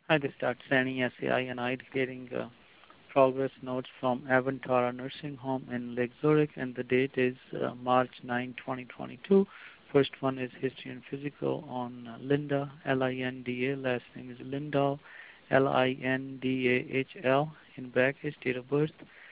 Hi, this is Dr. Sani, SAI, and I'm getting progress notes from Avantara Nursing Home in Lake Zurich, and the date is March 9, 2022. First one is History and Physical on Linda, Linda, last name is Lindahl, Lindahl, in brackets, date of birth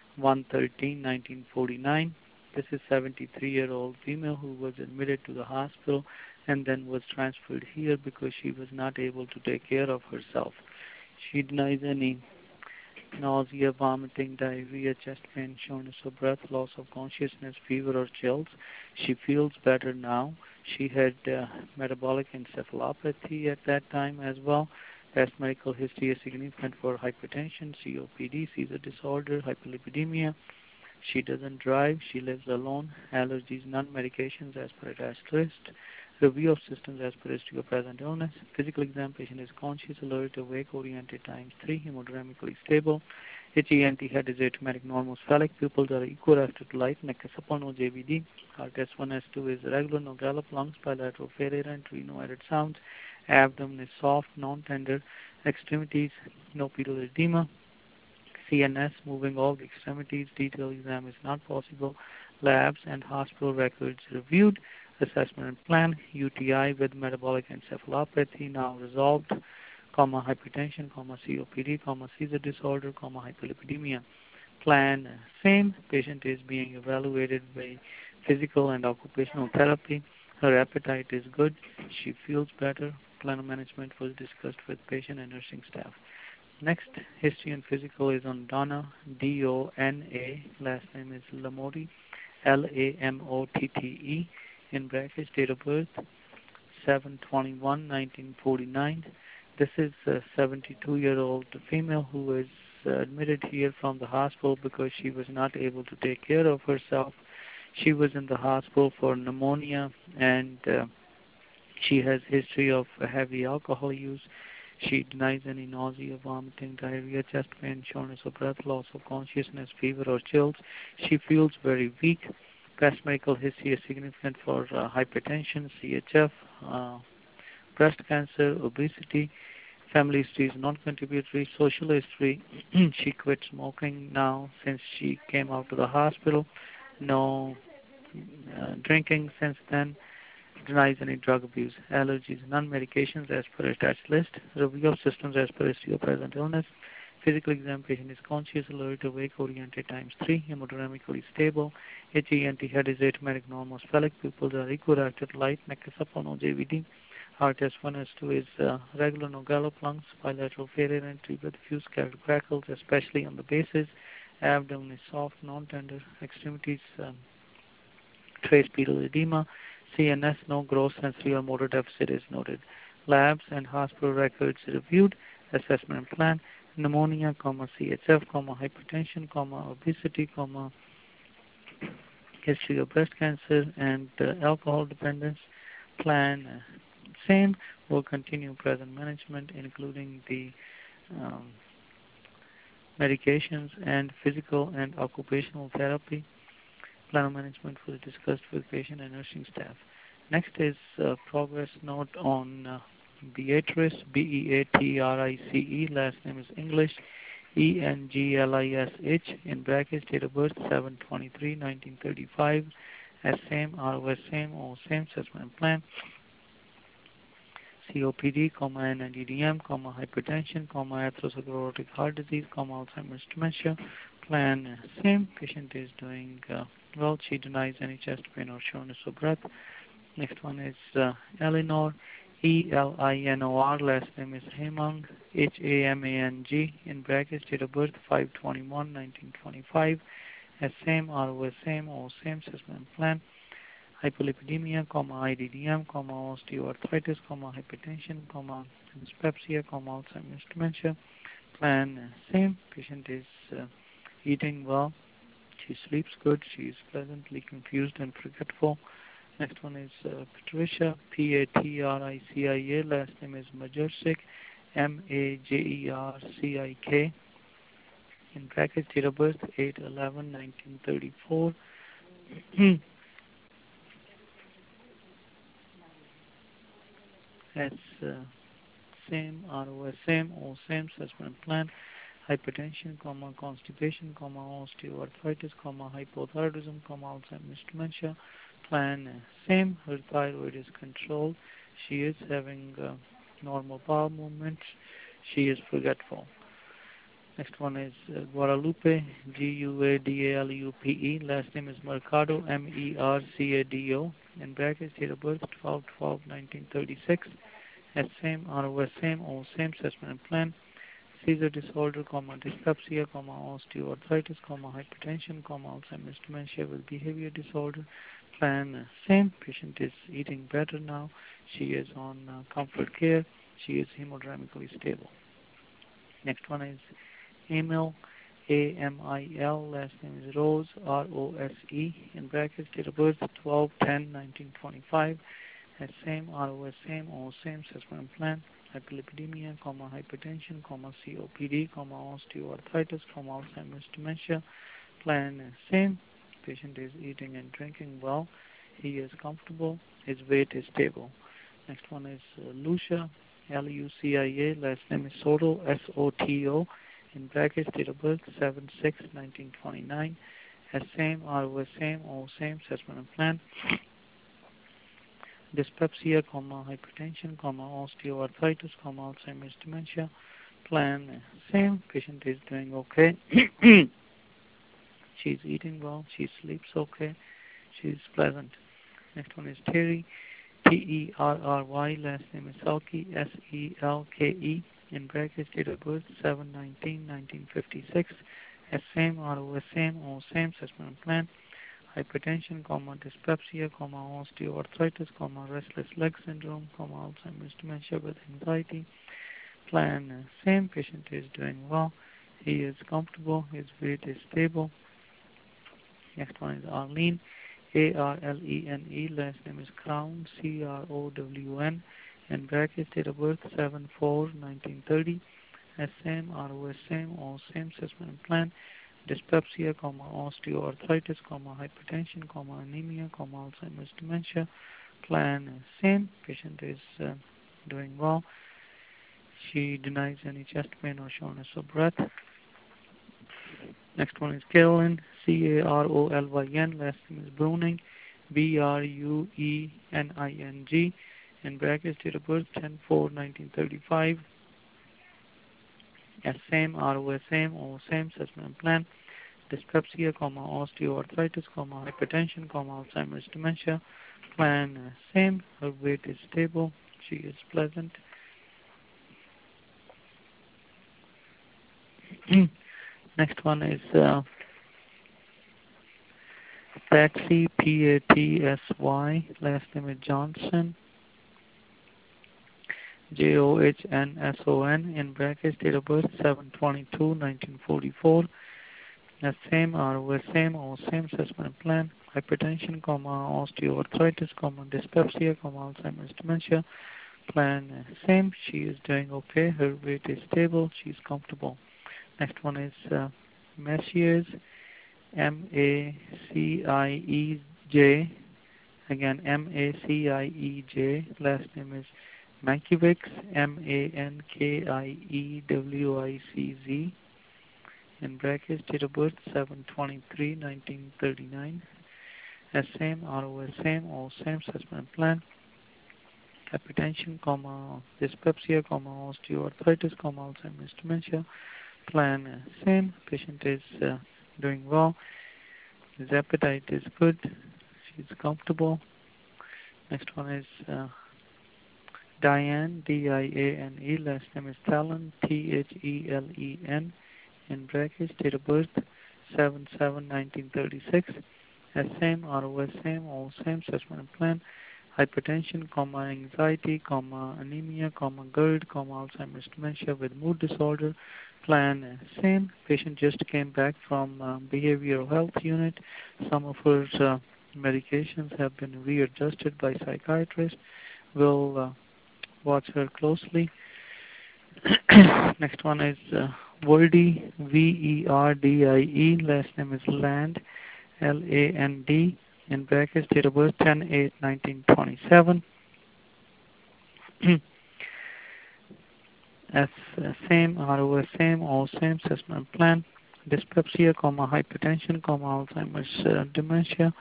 1/13/1949. This is 73-year-old female who was admitted to the hospital and then was transferred here because she was not able to take care of herself. She denies any nausea, vomiting, diarrhea, chest pain, shortness of breath, loss of consciousness, fever, or chills. She feels better now. She had metabolic encephalopathy at that time as well. Past medical history is significant for hypertension, COPD, seizure disorder, hyperlipidemia. She doesn't drive. She lives alone. Allergies, none. Medications as per attached list. Review of systems as per history of present illness. Physical exam, patient is conscious, alert, awake, oriented times 3, hemodynamically stable. HENT head is automatic normal spheric. Pupils are equilateral to light. Neck is supple, no JVD. Heart S1, S2 is regular, no gallop. Lungs bilateral failure entry, no added sounds. Abdomen is soft, non-tender. Extremities, no pedal edema. CNS, moving all the extremities, detailed exam is not possible. Labs and hospital records reviewed. Assessment and plan, UTI with metabolic encephalopathy now resolved, hypertension, COPD, seizure disorder, hyperlipidemia. Plan same. Patient is being evaluated by physical and occupational therapy. Her appetite is good. She feels better. Plan of management was discussed with patient and nursing staff. Next, history and physical is on Donna, D-O-N-A, last name is Lamotte, Lamotte, in brackets, date of birth, 7/21/1949. This is a 72-year-old female who is admitted here from the hospital because she was not able to take care of herself. She was in the hospital for pneumonia, and she has history of heavy alcohol use. She denies any nausea, vomiting, diarrhea, chest pain, shortness of breath, loss of consciousness, fever, or chills. She feels very weak. Past medical history is significant for hypertension, CHF, breast cancer, obesity. Family history is non-contributory. Social history, she quit smoking now since she came out of the hospital. No drinking since then. Denies any drug abuse. Allergies, none. Medications as per attached list. Review of systems as per history of present illness. Physical exam, patient is conscious, alert, awake, oriented times 3, hemodynamically stable. HENT head is automatic normal spheric. Pupils are equilateral light. Neck is supple, no JVD. Heart S1, S2 is regular, no gallop. Lungs bilateral failure entry with few scattered crackles, especially on the bases. Abdomen is soft, non-tender. Extremities trace pedal edema. CNS, no gross sensory or motor deficit is noted. Labs and hospital records reviewed. Assessment plan, pneumonia, CHF, hypertension, obesity, history of breast cancer, and alcohol dependence. Plan same. Will continue present management, including the um, medications and physical and occupational therapy. Plan of management was discussed with patient and nursing staff. Next is progress note on Beatrice, Beatrice, last name is English, English, in brackets, date of birth 7/23/1935, as same, ROS same, O same, assessment plan, COPD, NDDM, hypertension, atherosclerotic heart disease, Alzheimer's dementia. Plan same. Patient is doing well. She denies any chest pain or shortness of breath. Next one is Eleanor, Elinor. Last name is Hamang, Hamang, in brackets, date of birth 5/21/1925. As same, ROS same, O same, assessment plan. Hyperlipidemia, IDDM, osteoarthritis, hypertension, dyspepsia, Alzheimer's dementia. Plan same. Patient is eating well. She sleeps good. She is pleasantly confused and forgetful. Next one is Patricia, Patricia. Last name is Majercik, Majercik. In brackets, date of birth 8/11/1934. That's same, ROS same, all same, assessment plan, hypertension, constipation, osteoarthritis, hypothyroidism, Alzheimer's dementia, plan same, her thyroid is controlled, she is having normal bowel movements, she is forgetful. Next one is Guadalupe, Guadalupe. Last name is Mercado, Mercado. In brackets, date of birth 12/12/1936. As same, ROS same, all same, assessment and plan. Seizure disorder, dyspepsia, osteoarthritis, hypertension, Alzheimer's dementia with behavior disorder. Plan same. Patient is eating better now. She is on comfort care. She is hemodynamically stable. Next one is Emil, Amil, last name is Rose, Rose, in brackets, date of birth 12/10/1925, as same, ROS same, all same, assessment plan, hyperlipidemia, hypertension, COPD, osteoarthritis, Alzheimer's dementia, plan same, patient is eating and drinking well, he is comfortable, his weight is stable. Next one is Lucia, Lucia, last name is Soto, Soto, in brackets, date of birth 7/6/1929, as same, ROS same, all same, assessment and plan, dyspepsia, hypertension, osteoarthritis, Alzheimer's dementia, plan same, patient is doing okay, she's eating well, she sleeps okay, she's pleasant. Next one is Terry, Terry, last name is Selke, Selke, in brackets, date of birth 7/19/1956, as same, ROS same, all same, assessment plan, hypertension, dyspepsia, osteoarthritis, restless leg syndrome, Alzheimer's dementia with anxiety, plan same, patient is doing well, he is comfortable, his weight is stable. Next one is Arlene, Arlene, last name is Crown, Crown, in brackets, date of birth 7/4/1930, as same, ROS same, all same, assessment plan, dyspepsia, osteoarthritis, hypertension, anemia, Alzheimer's dementia, plan same, patient is doing well, she denies any chest pain or shortness of breath. Next one is Carolyn, Carolyn, last name is Bruning, Bruening, in brackets, date of birth 10/4/1935, as same, ROS same, all same, assessment plan, dyspepsia, osteoarthritis, hypertension, Alzheimer's dementia, plan same, her weight is stable, she is pleasant. Next one is Patsy, Patsy, last name is Johnson, Johnsson, in brackets, date of birth 7/22/1944, as same, ROS same, all same, assessment plan, hypertension, osteoarthritis, dyspepsia, Alzheimer's dementia, plan same, she is doing okay, her weight is stable, she is comfortable. Next one is Messiers, Maciej, again Maciej, last name is Mankiewicz, Mankiewicz, in brackets, date of birth 7/23/1939, as same, ROS same, all same, assessment plan, hypertension, dyspepsia, osteoarthritis, Alzheimer's dementia, plan same, patient is doing well, his appetite is good, she's comfortable. Next one is Diane, Diane, last name is Thelen, Thelen, in brackets, date of birth 7/7/1936, as same, ROS same, all same, assessment plan, hypertension, anxiety, anemia, GERD, Alzheimer's dementia with mood disorder, plan same, patient just came back from behavioral health unit, some of her medications have been readjusted by psychiatrist, will watch her closely. Next one is Verdi, Verdie, last name is Land, Land, in brackets, date of birth 10/8/1927. S, same, ROS, same, all same, assessment plan, dyspepsia, hypertension, Alzheimer's, dementia,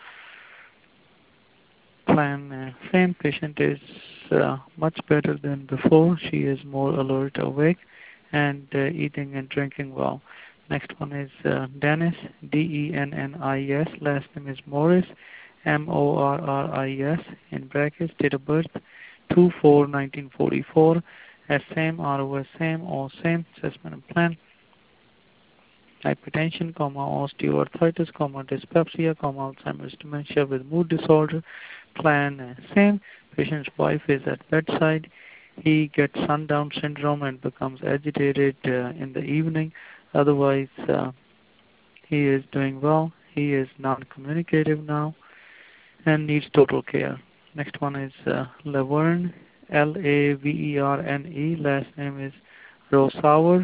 plan, same, patient is much better than before. She is more alert, awake, and eating and drinking well. Next one is Dennis, Dennis, last name is Morris, Morris, in brackets, date of birth, 2/4/1944, same, ROS, same, all same, assessment and plan, hypertension, osteoarthritis, dyspepsia, Alzheimer's dementia with mood disorder, plan same. Patient's wife is at bedside. He gets sundown syndrome and becomes agitated in the evening. Otherwise, he is doing well. He is non-communicative now and needs total care. Next one is Laverne, Laverne. Last name is Rosauer,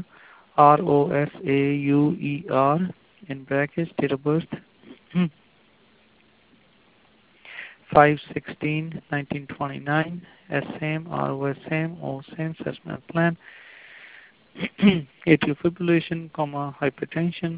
Rosauer, in brackets, date of birth, 5/16/1929, same, ROS same, all same, assessment plan, atrial fibrillation, hypertension,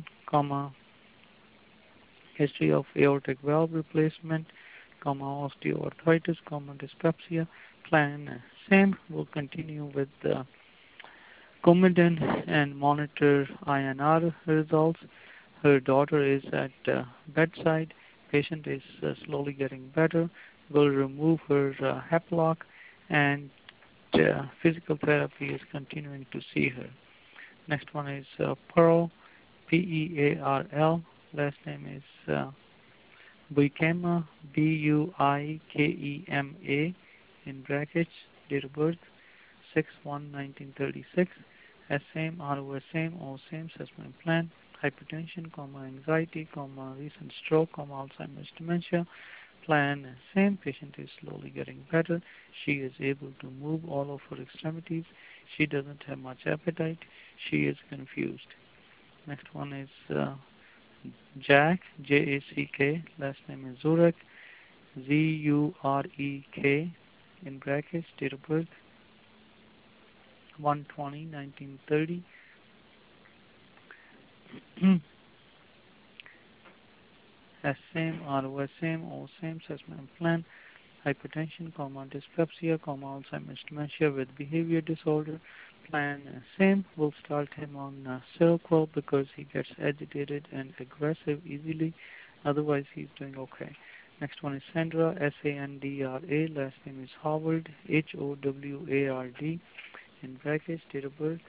history of aortic valve replacement, osteoarthritis, dyspepsia, plan same. We'll continue with Coumadin and monitor INR results. Her daughter is at bedside. Patient is slowly getting better. Will remove her Haplock, and physical therapy is continuing to see her. Next one is Pearl, Pearl. Last name is Buikema, Buikema, in brackets, date of birth, 6/1/1936, same, ROS same, all same, assessment plan, hypertension, anxiety, recent stroke, Alzheimer's dementia, plan same. Patient is slowly getting better. She is able to move all of her extremities. She doesn't have much appetite. She is confused. Next one is Jack, Jack, last name is Zurek, Zurek, in brackets, date of birth, 1/20/1930. Same, ROS same, all same, assessment plan, hypertension, dyspepsia, Alzheimer's dementia with behavior disorder, plan same. We'll start him on Seroquel because he gets agitated and aggressive easily. Otherwise, he's doing okay. Next one is Sandra, Sandra, last name is Howard, Howard, in brackets, date of birth,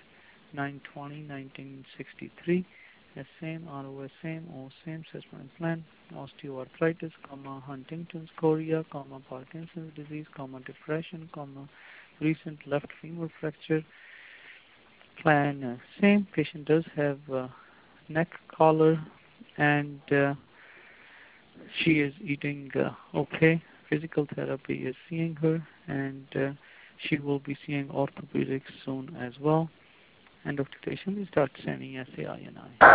9/20/1963. Same, ROS same, all same, assessment plan, osteoarthritis, Huntington's chorea, Parkinson's disease, depression, recent left femur fracture, plan same. Patient does have neck collar, and she is eating okay. Physical therapy is seeing her, and she will be seeing orthopedics soon as well. End of dictation. We start sending SAINI.